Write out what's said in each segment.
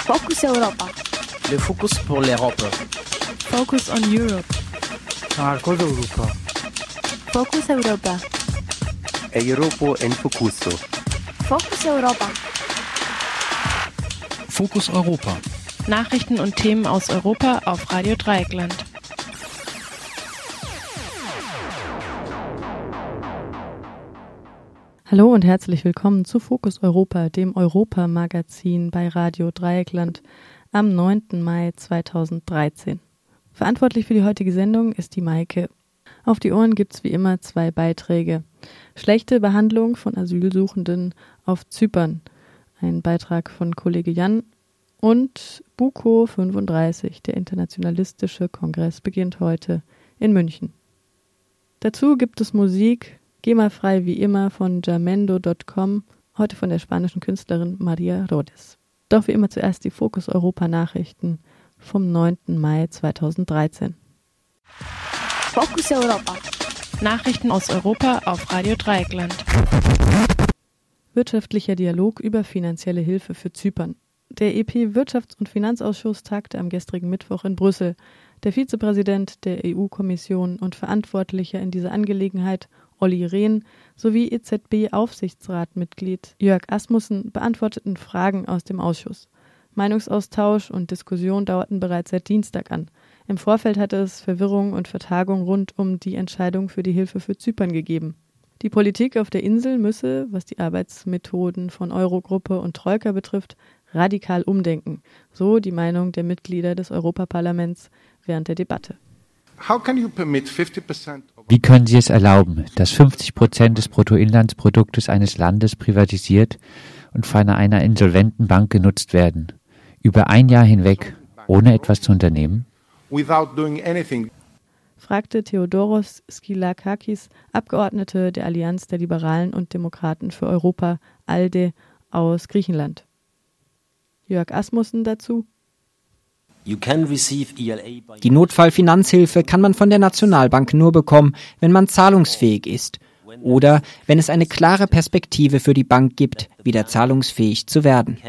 Focus Europa. Le Focus pour l'Europe. Focus on Europe. Marcos Europa. Focus Europa. Europa en Focuso. Focus Europa. Fokus Europa. Nachrichten und Themen aus Europa auf Radio Dreieckland. Hallo und herzlich willkommen zu Fokus Europa, dem Europa-Magazin bei Radio Dreieckland am 9. Mai 2013. Verantwortlich für die heutige Sendung ist die Maike. Auf die Ohren gibt's wie immer 2 Beiträge. Schlechte Behandlung von Asylsuchenden auf Zypern. Ein Beitrag von Kollege Jan. Und Buko 35, der internationalistische Kongress, beginnt heute in München. Dazu gibt es Musik, GEMA-frei wie immer von Jamendo.com, heute von der spanischen Künstlerin Maria Rodes. Doch wie immer zuerst die Fokus Europa Nachrichten vom 9. Mai 2013. Focus Europa. Nachrichten aus Europa auf Radio Dreieckland. Wirtschaftlicher Dialog über finanzielle Hilfe für Zypern. Der EP-Wirtschafts- und Finanzausschuss tagte am gestrigen Mittwoch in Brüssel. Der Vizepräsident der EU-Kommission und Verantwortlicher in dieser Angelegenheit, Olli Rehn, sowie EZB-Aufsichtsratmitglied Jörg Asmussen beantworteten Fragen aus dem Ausschuss. Meinungsaustausch und Diskussion dauerten bereits seit Dienstag an. Im Vorfeld hatte es Verwirrung und Vertagung rund um die Entscheidung für die Hilfe für Zypern gegeben. Die Politik auf der Insel müsse, was die Arbeitsmethoden von Eurogruppe und Troika betrifft, radikal umdenken, so die Meinung der Mitglieder des Europaparlaments während der Debatte. Wie können Sie es erlauben, dass 50% des Bruttoinlandsproduktes eines Landes privatisiert und von einer insolventen Bank genutzt werden, über ein Jahr hinweg, ohne etwas zu unternehmen? Fragte Theodoros Skylakakis, Abgeordnete der Allianz der Liberalen und Demokraten für Europa, ALDE, aus Griechenland. Jörg Asmussen dazu. Die Notfallfinanzhilfe kann man von der Nationalbank nur bekommen, wenn man zahlungsfähig ist oder wenn es eine klare Perspektive für die Bank gibt, wieder zahlungsfähig zu werden.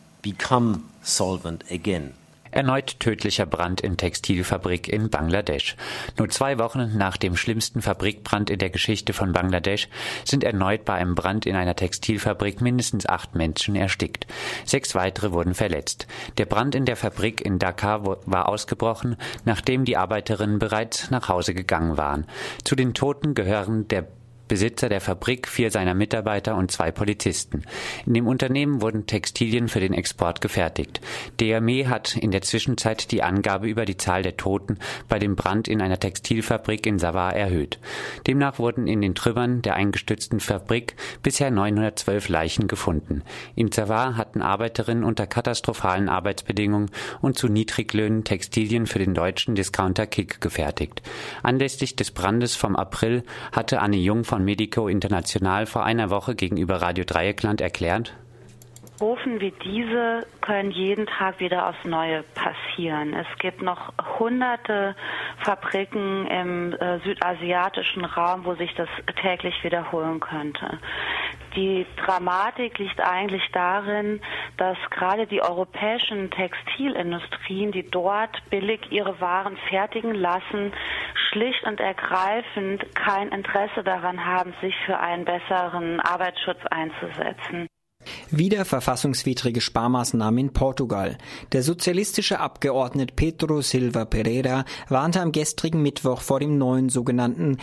Erneut tödlicher Brand in Textilfabrik in Bangladesch. Nur 2 Wochen nach dem schlimmsten Fabrikbrand in der Geschichte von Bangladesch sind erneut bei einem Brand in einer Textilfabrik mindestens 8 Menschen erstickt. 6 weitere wurden verletzt. Der Brand in der Fabrik in Dhaka war ausgebrochen, nachdem die Arbeiterinnen bereits nach Hause gegangen waren. Zu den Toten gehören der Besitzer der Fabrik, 4 seiner Mitarbeiter und 2 Polizisten. In dem Unternehmen wurden Textilien für den Export gefertigt. DME hat in der Zwischenzeit die Angabe über die Zahl der Toten bei dem Brand in einer Textilfabrik in Zawar erhöht. Demnach wurden in den Trümmern der eingestürzten Fabrik bisher 912 Leichen gefunden. In Zawar hatten Arbeiterinnen unter katastrophalen Arbeitsbedingungen und zu Niedriglöhnen Textilien für den deutschen Discounter Kick gefertigt. Anlässlich des Brandes vom April hatte Anne Jung von Medico International vor einer Woche gegenüber Radio Dreieckland erklärt: Katastrophen wie diese können jeden Tag wieder aufs Neue passieren. Es gibt noch hunderte Fabriken im südasiatischen Raum, wo sich das täglich wiederholen könnte. Die Dramatik liegt eigentlich darin, dass gerade die europäischen Textilindustrien, die dort billig ihre Waren fertigen lassen, schlicht und ergreifend kein Interesse daran haben, sich für einen besseren Arbeitsschutz einzusetzen. Wieder verfassungswidrige Sparmaßnahmen in Portugal. Der sozialistische Abgeordnete Pedro Silva Pereira warnte am gestrigen Mittwoch vor dem neuen sogenannten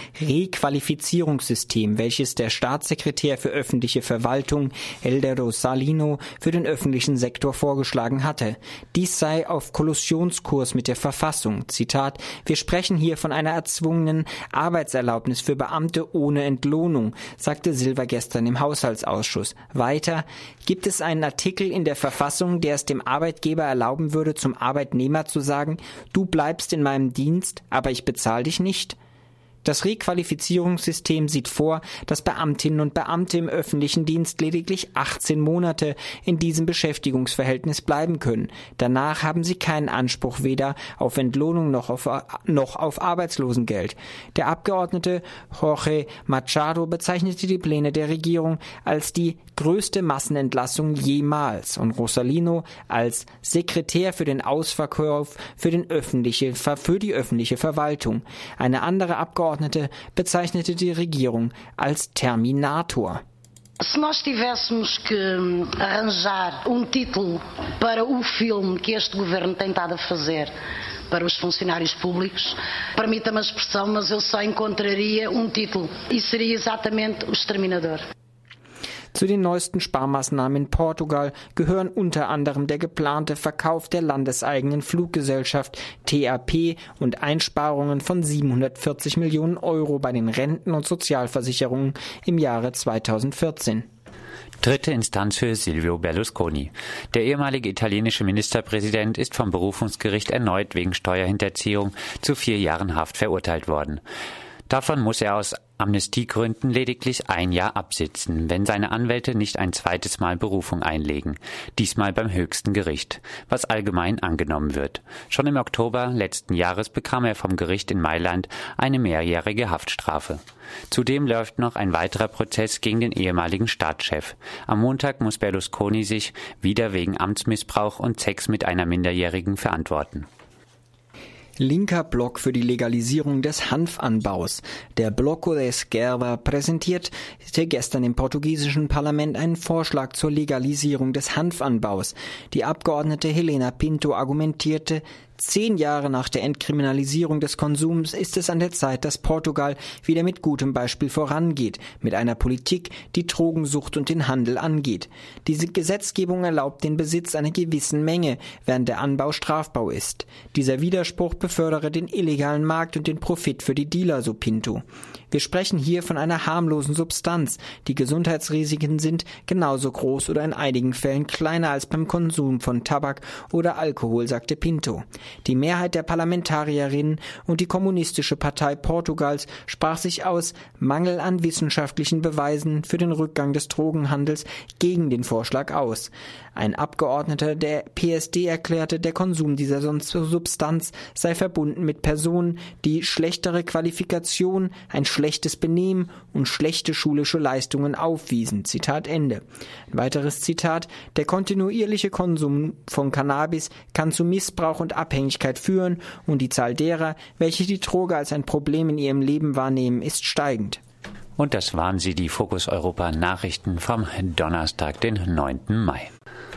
Requalifizierungssystem, welches der Staatssekretär für öffentliche Verwaltung Eldero Salino für den öffentlichen Sektor vorgeschlagen hatte. Dies sei auf Kollisionskurs mit der Verfassung. Zitat: Wir sprechen hier von einer erzwungenen Arbeitserlaubnis für Beamte ohne Entlohnung, sagte Silva gestern im Haushaltsausschuss. Weiter: Gibt es einen Artikel in der Verfassung, der es dem Arbeitgeber erlauben würde, zum Arbeitnehmer zu sagen, du bleibst in meinem Dienst, aber ich bezahle dich nicht? Das Requalifizierungssystem sieht vor, dass Beamtinnen und Beamte im öffentlichen Dienst lediglich 18 Monate in diesem Beschäftigungsverhältnis bleiben können. Danach haben sie keinen Anspruch weder auf Entlohnung noch auf Arbeitslosengeld. Der Abgeordnete Jorge Machado bezeichnete die Pläne der Regierung als die größte Massenentlassung jemals und Rosalino als Sekretär für den Ausverkauf für die öffentliche Verwaltung. Eine andere Abgeordnete bezeichnete die Regierung als Terminator. Se nós tivéssemos que arranjar título para o filme que este governo tem estado a fazer para os funcionários públicos, permita-me a expressão, mas eu só encontraria título e seria exatamente o Exterminador. Zu den neuesten Sparmaßnahmen in Portugal gehören unter anderem der geplante Verkauf der landeseigenen Fluggesellschaft TAP und Einsparungen von 740 Millionen Euro bei den Renten- und Sozialversicherungen im Jahre 2014. Dritte Instanz für Silvio Berlusconi. Der ehemalige italienische Ministerpräsident ist vom Berufungsgericht erneut wegen Steuerhinterziehung zu 4 Jahren Haft verurteilt worden. Davon muss er aus Amnestiegründen lediglich 1 Jahr absitzen, wenn seine Anwälte nicht ein zweites Mal Berufung einlegen, diesmal beim höchsten Gericht, was allgemein angenommen wird. Schon im Oktober letzten Jahres bekam er vom Gericht in Mailand eine mehrjährige Haftstrafe. Zudem läuft noch ein weiterer Prozess gegen den ehemaligen Staatschef. Am Montag muss Berlusconi sich wieder wegen Amtsmissbrauch und Sex mit einer Minderjährigen verantworten. Linker Block für die Legalisierung des Hanfanbaus. Der Bloco de Esquerda präsentierte gestern im portugiesischen Parlament einen Vorschlag zur Legalisierung des Hanfanbaus. Die Abgeordnete Helena Pinto argumentierte, 10 Jahre nach der Entkriminalisierung des Konsums ist es an der Zeit, dass Portugal wieder mit gutem Beispiel vorangeht, mit einer Politik, die Drogensucht und den Handel angeht. Diese Gesetzgebung erlaubt den Besitz einer gewissen Menge, während der Anbau strafbar ist. Dieser Widerspruch befördere den illegalen Markt und den Profit für die Dealer, so Pinto. Wir sprechen hier von einer harmlosen Substanz. Die Gesundheitsrisiken sind genauso groß oder in einigen Fällen kleiner als beim Konsum von Tabak oder Alkohol, sagte Pinto. Die Mehrheit der Parlamentarierinnen und die Kommunistische Partei Portugals sprach sich aus Mangel an wissenschaftlichen Beweisen für den Rückgang des Drogenhandels gegen den Vorschlag aus. Ein Abgeordneter der PSD erklärte, der Konsum dieser Substanz sei verbunden mit Personen, die schlechtere Qualifikation, ein schlechtes Benehmen und schlechte schulische Leistungen aufwiesen. Zitat Ende. Ein weiteres Zitat: Der kontinuierliche Konsum von Cannabis kann zu Missbrauch und Abhängigkeit führen und die Zahl derer, welche die Droge als ein Problem in ihrem Leben wahrnehmen, ist steigend. Und das waren sie, die Fokus Europa Nachrichten vom Donnerstag, den 9. Mai.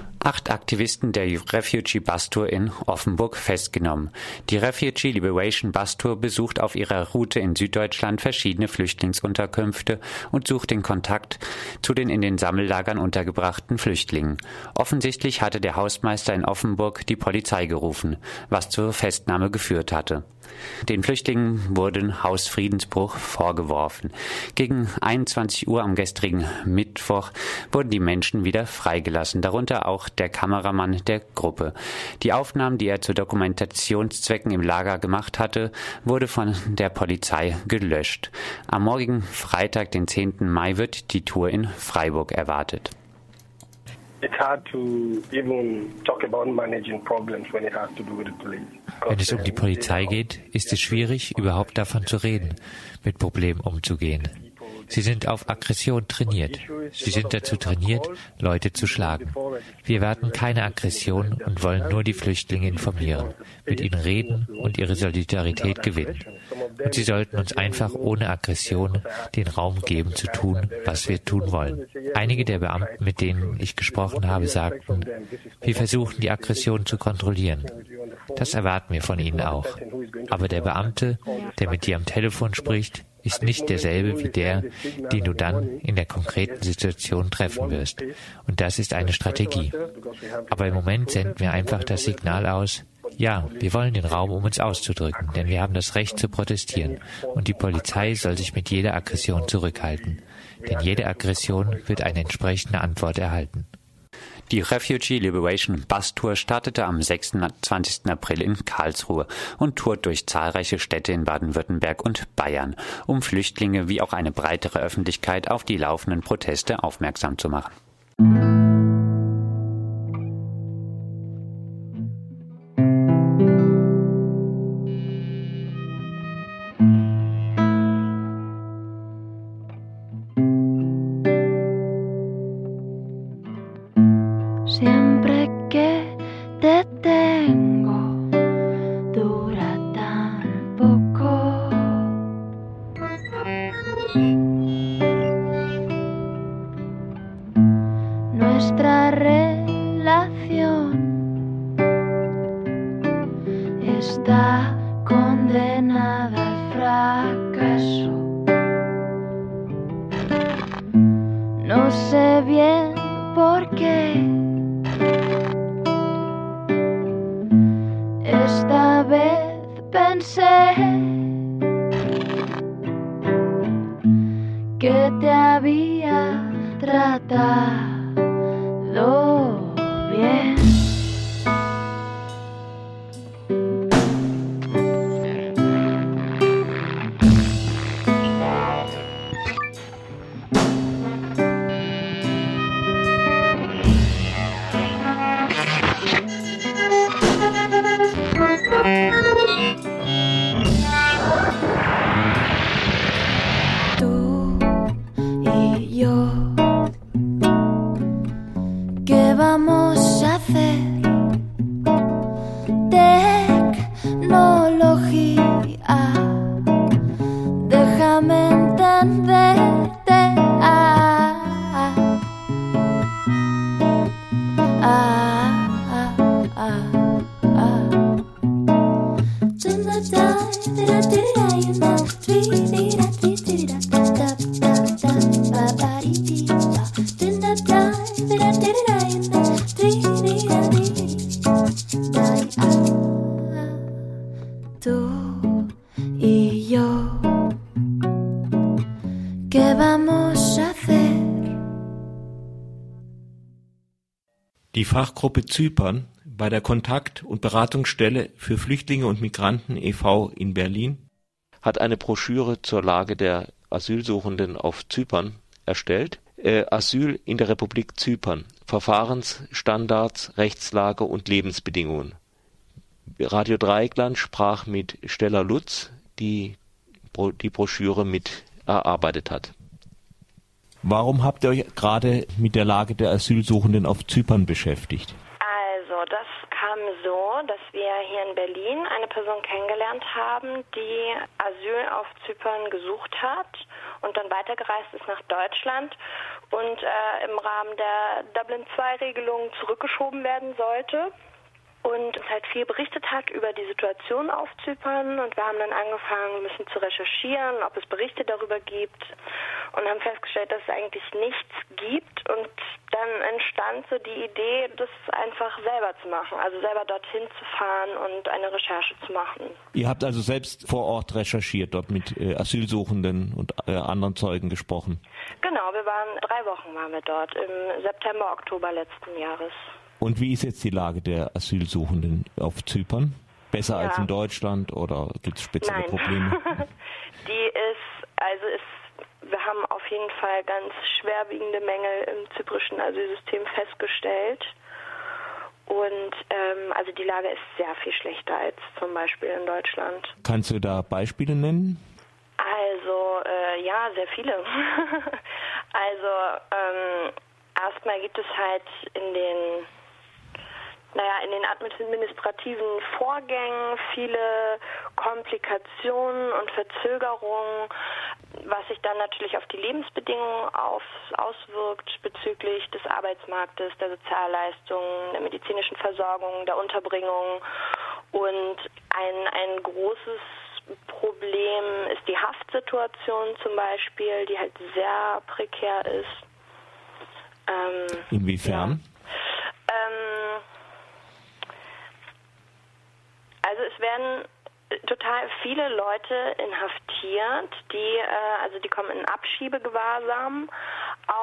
8 Aktivisten der Refugee Bus Tour in Offenburg festgenommen. Die Refugee Liberation Bus Tour besucht auf ihrer Route in Süddeutschland verschiedene Flüchtlingsunterkünfte und sucht den Kontakt zu den in den Sammellagern untergebrachten Flüchtlingen. Offensichtlich hatte der Hausmeister in Offenburg die Polizei gerufen, was zur Festnahme geführt hatte. Den Flüchtlingen wurden Hausfriedensbruch vorgeworfen. Gegen 21 Uhr am gestrigen Mittwoch wurden die Menschen wieder freigelassen, darunter auch der Kameramann der Gruppe. Die Aufnahmen, die er zu Dokumentationszwecken im Lager gemacht hatte, wurde von der Polizei gelöscht. Am morgigen Freitag, den 10. Mai, wird die Tour in Freiburg erwartet. Wenn es um die Polizei geht, ist es schwierig, überhaupt davon zu reden, mit Problemen umzugehen. Sie sind auf Aggression trainiert. Sie sind dazu trainiert, Leute zu schlagen. Wir erwarten keine Aggression und wollen nur die Flüchtlinge informieren, mit ihnen reden und ihre Solidarität gewinnen. Und sie sollten uns einfach ohne Aggression den Raum geben, zu tun, was wir tun wollen. Einige der Beamten, mit denen ich gesprochen habe, sagten, wir versuchen, die Aggression zu kontrollieren. Das erwarten wir von ihnen auch. Aber der Beamte, der mit dir am Telefon spricht, ist nicht derselbe wie der, den du dann in der konkreten Situation treffen wirst. Und das ist eine Strategie. Aber im Moment senden wir einfach das Signal aus, ja, wir wollen den Raum, um uns auszudrücken, denn wir haben das Recht zu protestieren. Und die Polizei soll sich mit jeder Aggression zurückhalten. Denn jede Aggression wird eine entsprechende Antwort erhalten. Die Refugee Liberation Bus Tour startete am 26. April in Karlsruhe und tourt durch zahlreiche Städte in Baden-Württemberg und Bayern, um Flüchtlinge wie auch eine breitere Öffentlichkeit auf die laufenden Proteste aufmerksam zu machen. Siempre que te tengo, dura tan poco. Nuestra relación está condenada al fracaso. No sé bien por qué. Esta vez pensé que te había tratado bien. Tú y yo, ¿qué vamos a hacer? Tecnología, déjame entenderte. Tú y yo, ¿qué vamos a hacer? Die Fachgruppe Zypern bei der Kontakt- und Beratungsstelle für Flüchtlinge und Migranten e.V. in Berlin hat eine Broschüre zur Lage der Asylsuchenden auf Zypern erstellt. Asyl in der Republik Zypern, Verfahrensstandards, Rechtslage und Lebensbedingungen. Radio Dreieckland sprach mit Stella Lutz, die die Broschüre mit erarbeitet hat. Warum habt ihr euch gerade mit der Lage der Asylsuchenden auf Zypern beschäftigt? Also, das kam so, dass wir hier in Berlin eine Person kennengelernt haben, die Asyl auf Zypern gesucht hat und dann weitergereist ist nach Deutschland und im Rahmen der Dublin-II-Regelung zurückgeschoben werden sollte. Und halt viel berichtet hat über die Situation auf Zypern und wir haben dann angefangen, ein bisschen zu recherchieren, ob es Berichte darüber gibt und haben festgestellt, dass es eigentlich nichts gibt und dann entstand so die Idee, das einfach selber zu machen, also selber dorthin zu fahren und eine Recherche zu machen. Ihr habt also selbst vor Ort recherchiert, dort mit Asylsuchenden und anderen Zeugen gesprochen? Genau, 3 Wochen waren wir dort, im September, Oktober letzten Jahres. Und wie ist jetzt die Lage der Asylsuchenden auf Zypern? Besser als in Deutschland oder gibt es spezielle Probleme? Wir haben auf jeden Fall ganz schwerwiegende Mängel im zyprischen Asylsystem festgestellt. Und also die Lage ist sehr viel schlechter als zum Beispiel in Deutschland. Kannst du da Beispiele nennen? Also ja, sehr viele. Also erstmal gibt es halt in den administrativen Vorgängen viele Komplikationen und Verzögerungen, was sich dann natürlich auf die Lebensbedingungen auswirkt bezüglich des Arbeitsmarktes, der Sozialleistungen, der medizinischen Versorgung, der Unterbringung. Und ein großes Problem ist die Haftsituation zum Beispiel, die halt sehr prekär ist. Inwiefern? Ja. Also es werden total viele Leute inhaftiert, die kommen in Abschiebegewahrsam,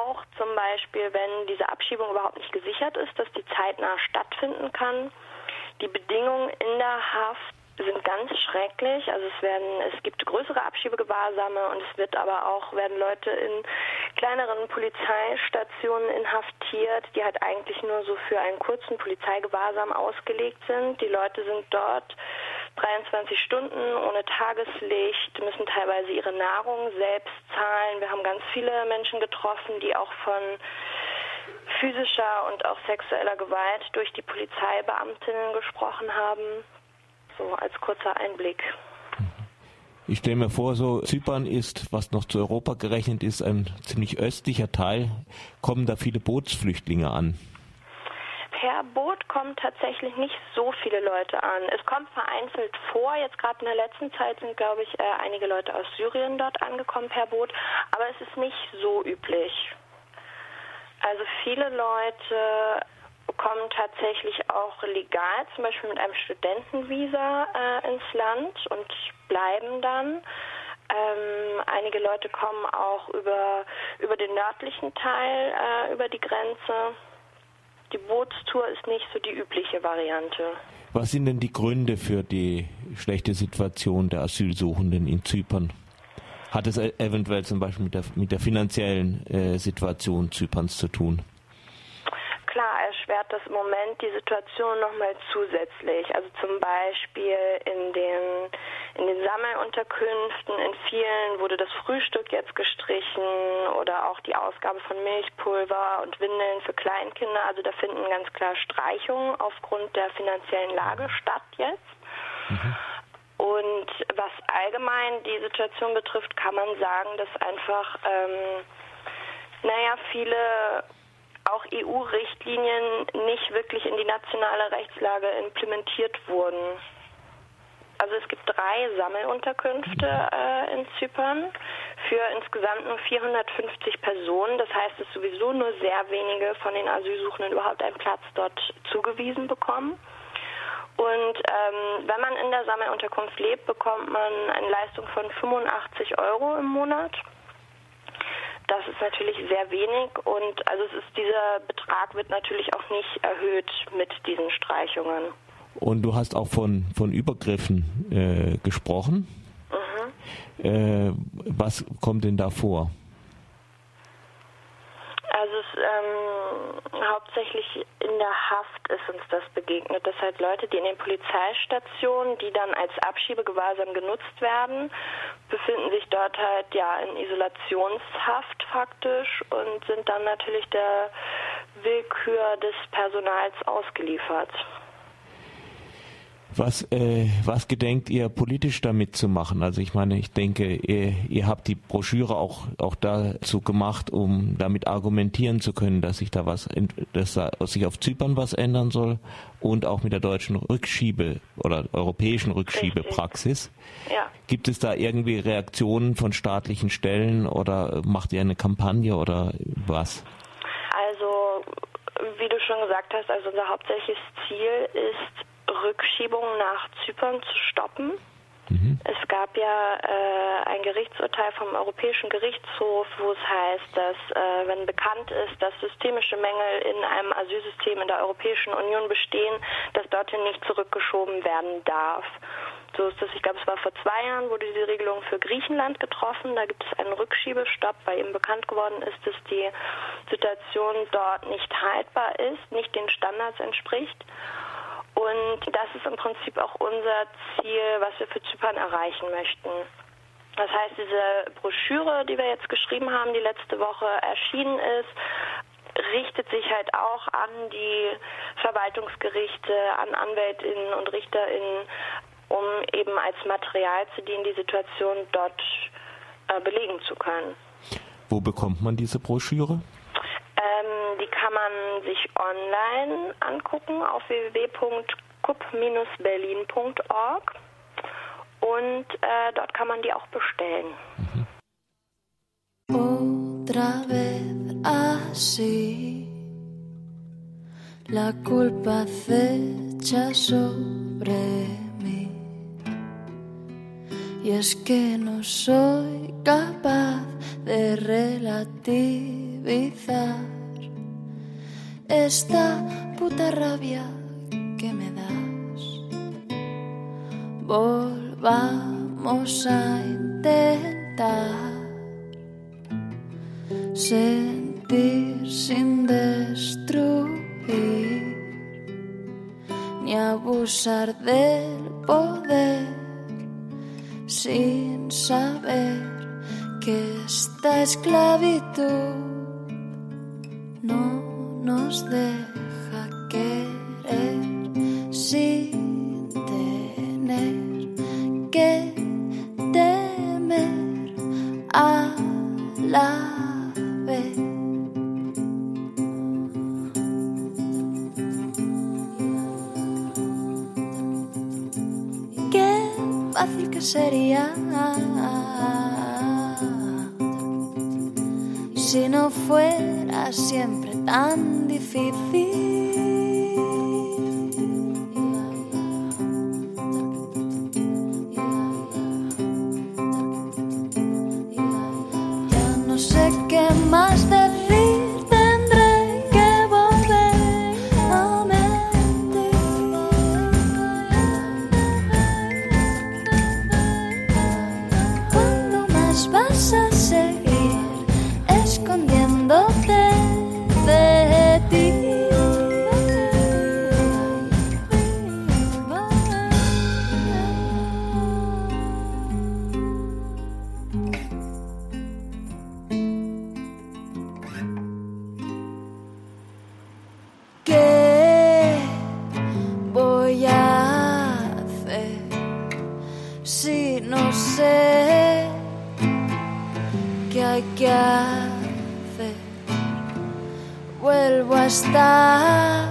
auch zum Beispiel, wenn diese Abschiebung überhaupt nicht gesichert ist, dass die zeitnah stattfinden kann. Die Bedingungen in der Haft sind ganz schrecklich. Also es gibt größere Abschiebegewahrsame und es werden Leute in kleineren Polizeistationen inhaftiert, die halt eigentlich nur so für einen kurzen Polizeigewahrsam ausgelegt sind. Die Leute sind dort 23 Stunden ohne Tageslicht, müssen teilweise ihre Nahrung selbst zahlen. Wir haben ganz viele Menschen getroffen, die auch von physischer und auch sexueller Gewalt durch die Polizeibeamtinnen gesprochen haben. So als kurzer Einblick. Ich stelle mir vor, so Zypern ist, was noch zu Europa gerechnet ist, ein ziemlich östlicher Teil. Kommen da viele Bootsflüchtlinge an? Per Boot kommen tatsächlich nicht so viele Leute an. Es kommt vereinzelt vor. Jetzt gerade in der letzten Zeit sind, glaube ich, einige Leute aus Syrien dort angekommen per Boot. Aber es ist nicht so üblich. Also viele Leute kommen tatsächlich auch legal, zum Beispiel mit einem Studentenvisa ins Land und bleiben dann. Einige Leute kommen auch über den nördlichen Teil über die Grenze. Die Bootstour ist nicht so die übliche Variante. Was sind denn die Gründe für die schlechte Situation der Asylsuchenden in Zypern? Hat es eventuell zum Beispiel mit der finanziellen Situation Zyperns zu tun? Klar, erschwert das im Moment die Situation nochmal zusätzlich. Also zum Beispiel in den Sammelunterkünften, in vielen wurde das Frühstück jetzt gestrichen oder auch die Ausgabe von Milchpulver und Windeln für Kleinkinder. Also da finden ganz klar Streichungen aufgrund der finanziellen Lage statt jetzt. Und was allgemein die Situation betrifft, kann man sagen, dass einfach, viele auch EU-Richtlinien nicht wirklich in die nationale Rechtslage implementiert wurden. Also es gibt 3 Sammelunterkünfte in Zypern für insgesamt nur 450 Personen. Das heißt, dass sowieso nur sehr wenige von den Asylsuchenden überhaupt einen Platz dort zugewiesen bekommen. Und wenn man in der Sammelunterkunft lebt, bekommt man eine Leistung von 85 € im Monat. Das ist natürlich sehr wenig und also dieser Betrag wird natürlich auch nicht erhöht mit diesen Streichungen. Und du hast auch von Übergriffen gesprochen. Was kommt denn da vor? Also hauptsächlich in der Haft ist uns das begegnet, dass halt Leute, die in den Polizeistationen, die dann als Abschiebegewahrsam genutzt werden, befinden sich dort halt in Isolationshaft faktisch und sind dann natürlich der Willkür des Personals ausgeliefert. Was gedenkt ihr politisch damit zu machen? Also ich meine, ich denke, ihr habt die Broschüre auch dazu gemacht, um damit argumentieren zu können, dass sich dass sich auf Zypern was ändern soll und auch mit der deutschen oder europäischen Rückschiebepraxis. Ja. Gibt es da irgendwie Reaktionen von staatlichen Stellen oder macht ihr eine Kampagne oder was? Also, wie du schon gesagt hast, also unser hauptsächliches Ziel ist, Rückschiebungen nach Zypern zu stoppen. Es gab ja ein Gerichtsurteil vom Europäischen Gerichtshof, wo es heißt, dass wenn bekannt ist, dass systemische Mängel in einem Asylsystem in der Europäischen Union bestehen, dass dorthin nicht zurückgeschoben werden darf. So ist das, ich glaube, es war vor 2 Jahren, wurde diese Regelung für Griechenland getroffen. Da gibt es einen Rückschiebestopp, weil eben bekannt geworden ist, dass die Situation dort nicht haltbar ist, nicht den Standards entspricht. Und das ist im Prinzip auch unser Ziel, was wir für Zypern erreichen möchten. Das heißt, diese Broschüre, die wir jetzt geschrieben haben, die letzte Woche erschienen ist, richtet sich halt auch an die Verwaltungsgerichte, an Anwältinnen und Richterinnen, um eben als Material zu dienen, die Situation dort belegen zu können. Wo bekommt man diese Broschüre? Die kann man sich online angucken auf www.cup-berlin.org und dort kann man die auch bestellen. Otra vez así, la culpa acecha sobre mí Y es que no soy capaz de relativizar esta puta rabia que me das. Volvamos a intentar sentir sin destruir, ni abusar del poder sin saber que esta esclavitud no nos deja querer sin tener que temer a la vez. Qué fácil que sería si no fuera siempre tan difícil. Ya no sé qué más decir, tendré que volver a mentir. ¿Cuándo más vas a seguir escondiéndote de ti? ¿Qué voy a hacer si no sé qué hay que hacer? Vuelvo a estar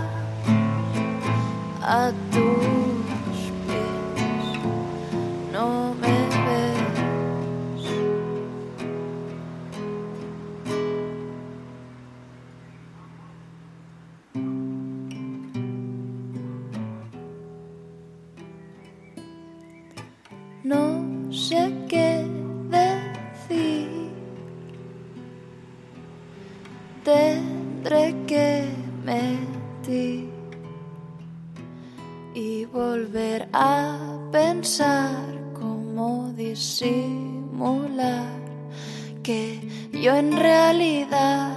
a tus pies, no me ves. No sé qué decir, tendré que mentir y volver a pensar cómo disimular que yo en realidad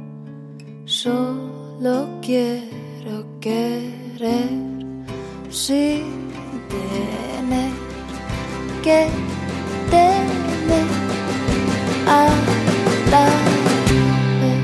solo quiero querer sin tener que temer a la vez.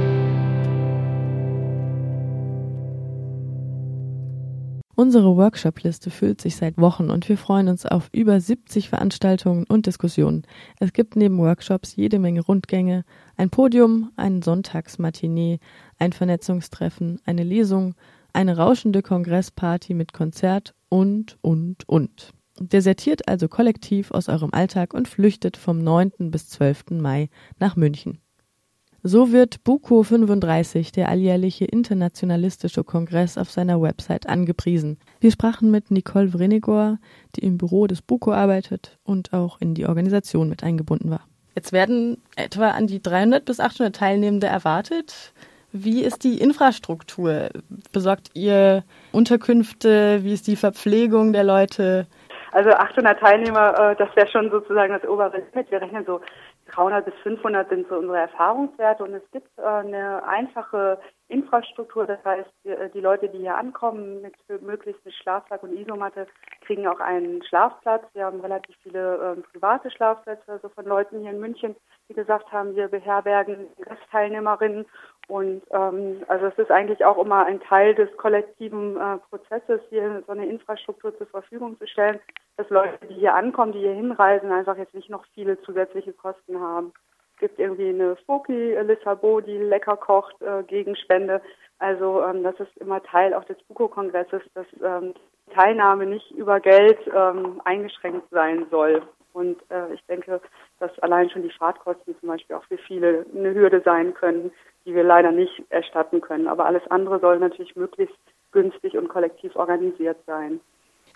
Unsere Workshop-Liste füllt sich seit Wochen und wir freuen uns auf über 70 Veranstaltungen und Diskussionen. Es gibt neben Workshops jede Menge Rundgänge, ein Podium, einen Sonntagsmatinee, ein Vernetzungstreffen, eine Lesung, eine rauschende Kongressparty mit Konzert und. Desertiert also kollektiv aus eurem Alltag und flüchtet vom 9. bis 12. Mai nach München. So wird BUKO 35, der alljährliche internationalistische Kongress, auf seiner Website angepriesen. Wir sprachen mit Nicole Vrenegor, die im Büro des BUKO arbeitet und auch in die Organisation mit eingebunden war. Jetzt werden etwa an die 300 bis 800 Teilnehmende erwartet. Wie ist die Infrastruktur? Besorgt ihr Unterkünfte? Wie ist die Verpflegung der Leute? Also 800 Teilnehmer, das wäre schon sozusagen das obere Limit. Wir rechnen so 300 bis 500 sind so unsere Erfahrungswerte und es gibt eine einfache Infrastruktur. Das heißt, die Leute, die hier ankommen, möglichst mit Schlafsack und Isomatte, kriegen auch einen Schlafplatz. Wir haben relativ viele private Schlafplätze, also von Leuten hier in München, die gesagt haben, wir beherbergen Gastteilnehmerinnen. Und also es ist eigentlich auch immer ein Teil des kollektiven Prozesses, hier so eine Infrastruktur zur Verfügung zu stellen, dass Leute, die hier ankommen, die hier hinreisen, einfach jetzt nicht noch viele zusätzliche Kosten haben. Es gibt irgendwie eine Foki Lissabon, die lecker kocht, Gegenspende. Also das ist immer Teil auch des BUKO-Kongresses, dass die Teilnahme nicht über Geld eingeschränkt sein soll. Und ich denke, dass allein schon die Fahrtkosten zum Beispiel auch für viele eine Hürde sein können, die wir leider nicht erstatten können. Aber alles andere soll natürlich möglichst günstig und kollektiv organisiert sein.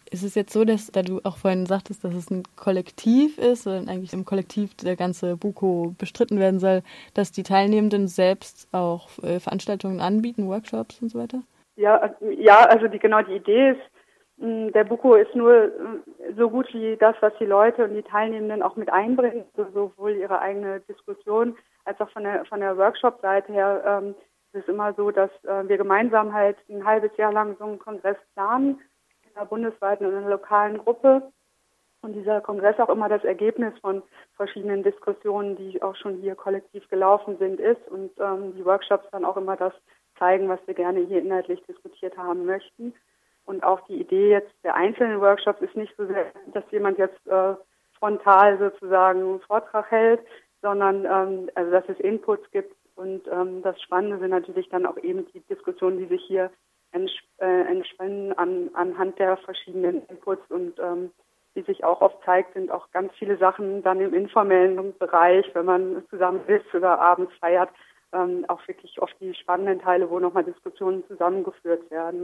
Ist es jetzt so, dass, da du auch vorhin sagtest, dass es ein Kollektiv ist und eigentlich im Kollektiv der ganze Buko bestritten werden soll, dass die Teilnehmenden selbst auch Veranstaltungen anbieten, Workshops und so weiter? Ja, also die Idee ist, der Buko ist nur so gut wie das, was die Leute und die Teilnehmenden auch mit einbringen, sowohl ihre eigene Diskussion als auch von der Workshop-Seite her. Es ist immer so, dass wir gemeinsam halt ein halbes Jahr lang so einen Kongress planen, in einer bundesweiten und einer lokalen Gruppe. Und dieser Kongress auch immer das Ergebnis von verschiedenen Diskussionen, die auch schon hier kollektiv gelaufen sind, ist. Und die Workshops dann auch immer das zeigen, was wir gerne hier inhaltlich diskutiert haben möchten. Und auch die Idee jetzt der einzelnen Workshops ist nicht so sehr, dass jemand jetzt frontal sozusagen einen Vortrag hält, sondern also dass es Inputs gibt. Und das Spannende sind natürlich dann auch eben die Diskussionen, die sich hier entspannen anhand der verschiedenen Inputs und wie sich auch oft zeigt, sind auch ganz viele Sachen dann im informellen Bereich, wenn man zusammen sitzt oder abends feiert, auch wirklich oft die spannenden Teile, wo nochmal Diskussionen zusammengeführt werden.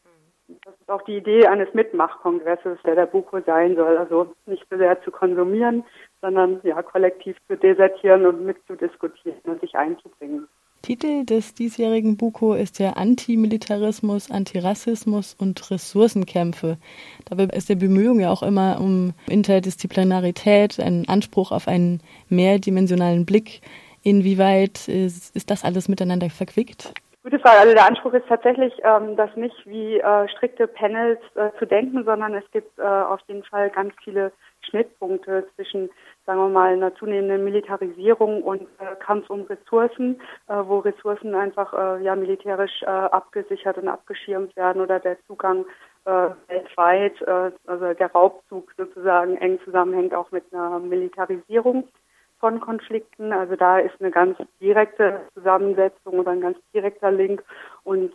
Das ist auch die Idee eines Mitmachkongresses, der Buko sein soll. Also nicht so sehr zu konsumieren, sondern ja kollektiv zu desertieren und mitzudiskutieren und sich einzubringen. Titel des diesjährigen Buko ist ja Antimilitarismus, Antirassismus und Ressourcenkämpfe. Dabei ist der Bemühung ja auch immer um Interdisziplinarität, einen Anspruch auf einen mehrdimensionalen Blick. Inwieweit ist das alles miteinander verquickt? Gute Frage. Also der Anspruch ist tatsächlich, das nicht wie strikte Panels zu denken, sondern es gibt auf jeden Fall ganz viele Schnittpunkte zwischen, sagen wir mal, einer zunehmenden Militarisierung und Kampf um Ressourcen, wo Ressourcen einfach militärisch abgesichert und abgeschirmt werden oder der Zugang weltweit, also der Raubzug sozusagen eng zusammenhängt auch mit einer Militarisierung von Konflikten. Also da ist eine ganz direkte Zusammensetzung oder ein ganz direkter Link. Und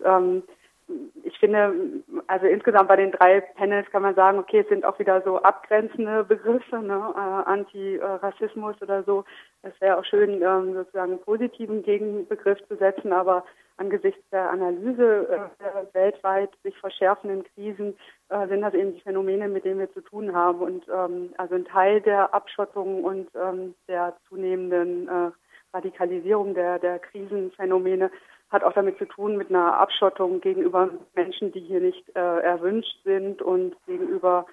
ich finde, also insgesamt bei den 3 Panels kann man sagen, okay, es sind auch wieder so abgrenzende Begriffe, ne? Antirassismus oder so. Es wäre auch schön, sozusagen einen positiven Gegenbegriff zu setzen, aber angesichts der Analyse der weltweit sich verschärfenden Krisen sind das eben die Phänomene, mit denen wir zu tun haben. Und also ein Teil der Abschottung und der zunehmenden Radikalisierung der Krisenphänomene hat auch damit zu tun mit einer Abschottung gegenüber Menschen, die hier nicht erwünscht sind und gegenüber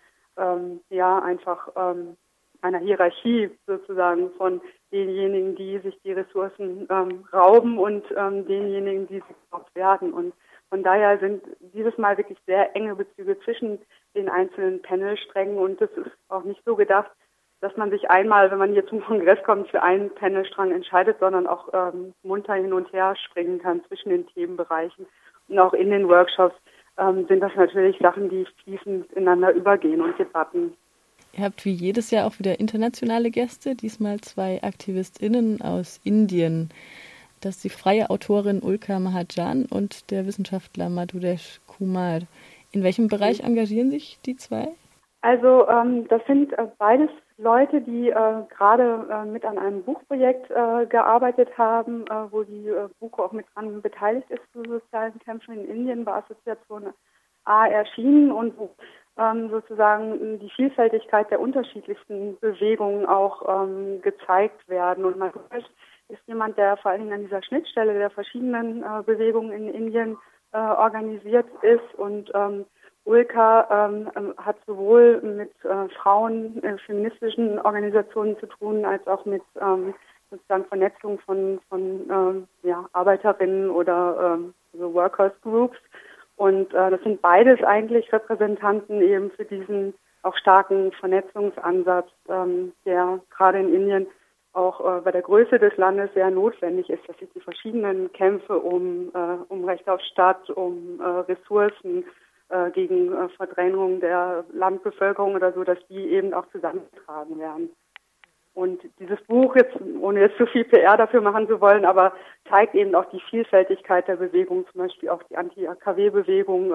einfach einer Hierarchie sozusagen von denjenigen, die sich die Ressourcen rauben und denjenigen, die sie geraubt werden. Und von daher sind dieses Mal wirklich sehr enge Bezüge zwischen den einzelnen Panelsträngen und es ist auch nicht so gedacht, dass man sich einmal, wenn man hier zum Kongress kommt, für einen Panelstrang entscheidet, sondern auch munter hin und her springen kann zwischen den Themenbereichen. Und auch in den Workshops sind das natürlich Sachen, die fließend ineinander übergehen und Debatten. Ihr habt wie jedes Jahr auch wieder internationale Gäste, diesmal 2 AktivistInnen aus Indien. Das ist die freie Autorin Ulka Mahajan und der Wissenschaftler Madhudesh Kumar. In welchem Bereich engagieren sich die 2? Also das sind beides Leute, die gerade mit an einem Buchprojekt gearbeitet haben, wo die Buko auch mit dran beteiligt ist zu sozialen Kämpfen in Indien, bei Assoziation A erschienen und wo sozusagen die Vielfältigkeit der unterschiedlichsten Bewegungen auch gezeigt werden. Und Madhudesh ist jemand, der vor allen Dingen an dieser Schnittstelle der verschiedenen Bewegungen in Indien organisiert ist und Ulka hat sowohl mit Frauen, feministischen Organisationen zu tun, als auch mit sozusagen Vernetzung von Arbeiterinnen oder so Workers Groups. Und das sind beides eigentlich Repräsentanten eben für diesen auch starken Vernetzungsansatz, der gerade in Indien auch bei der Größe des Landes sehr notwendig ist, dass sich die verschiedenen Kämpfe um Recht auf Stadt, um Ressourcen, gegen Verdrängung der Landbevölkerung oder so, dass die eben auch zusammengetragen werden. Und dieses Buch, jetzt ohne jetzt zu viel PR dafür machen zu wollen, aber zeigt eben auch die Vielfältigkeit der Bewegung, zum Beispiel auch die Anti-AKW-Bewegung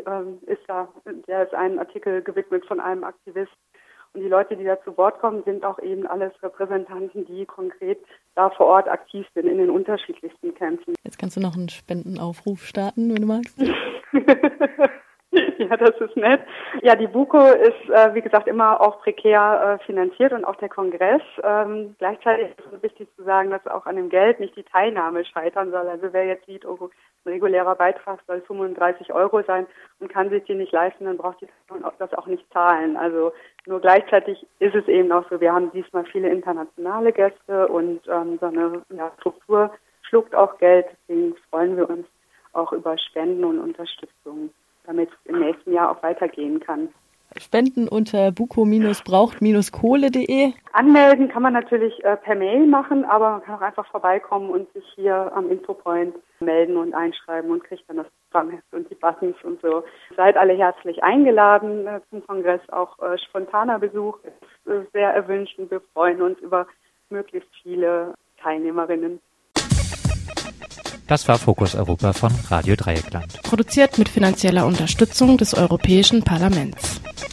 der ist ein Artikel gewidmet von einem Aktivist. Und die Leute, die da zu Wort kommen, sind auch eben alles Repräsentanten, die konkret da vor Ort aktiv sind in den unterschiedlichsten Kämpfen. Jetzt kannst du noch einen Spendenaufruf starten, wenn du magst. Ja, das ist nett. Ja, die BUKO ist, wie gesagt, immer auch prekär finanziert und auch der Kongress. Gleichzeitig ist es wichtig zu sagen, dass auch an dem Geld nicht die Teilnahme scheitern soll. Also wer jetzt sieht, oh, ein regulärer Beitrag soll 35 € sein und kann sich die nicht leisten, dann braucht die Person das auch nicht zahlen. Also nur gleichzeitig ist es eben auch so, wir haben diesmal viele internationale Gäste und so eine Struktur schluckt auch Geld. Deswegen freuen wir uns auch über Spenden und Unterstützung, damit es im nächsten Jahr auch weitergehen kann. Spenden unter buko-braucht-kohle.de. Anmelden kann man natürlich per Mail machen, aber man kann auch einfach vorbeikommen und sich hier am Infopoint melden und einschreiben und kriegt dann das Programmheft und die Buttons und so. Seid alle herzlich eingeladen zum Kongress. Auch spontaner Besuch ist sehr erwünscht und wir freuen uns über möglichst viele Teilnehmerinnen. Das war Fokus Europa von Radio Dreieckland. Produziert mit finanzieller Unterstützung des Europäischen Parlaments.